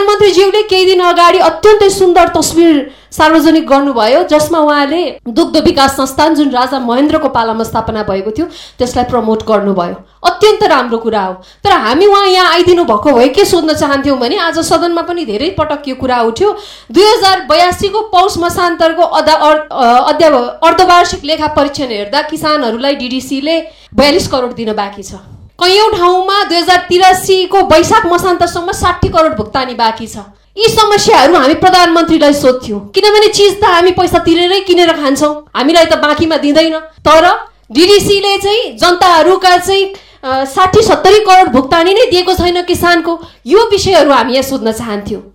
प्रधानमन्त्रीज्यूले केही दिन अगाडि अत्यन्तै सुन्दर तस्बिर सार्वजनिक गर्नुभयो जसमा उहाँले दुग्ध विकास संस्थान जुन राजा महेन्द्रको पालामा स्थापना भएको थियो त्यसलाई प्रमोट गर्नुभयो। अत्यन्त राम्रो कुरा हो। तर हामी उहाँ यहाँ आइदिनु भएको भए के सोध्न चाहन्थ्यौँ भने आज सदनमा पनि धेरै पटक यो कुरा उठ्यो। 2082 को पौष मसान्तरको अर्धवार्षिक लेखा परीक्षण हेर्दा किसानहरूलाई डीडीसीले 42 करोड दिन बाँकी छ। कैयौं ठाउँमा 2083 को वैशाख मसान्तसम्म 60 करोड भुक्तानी बाँकी छ। यी समस्याहरू हामी प्रधानमन्त्रीलाई सोध्थ्यौं किनभने चीज त हामी पैसा तिरेरै किनेर खान्छौं, हामीलाई त बाँकीमा दिँदैन। तर डीडीसीले चाहिँ जनताहरूका चाहिँ 60-70 करोड भुक्तानी नै दिएको छैन किसानको। यो विषयहरू हामी यहाँ सोध्न चाहन्थ्यौं।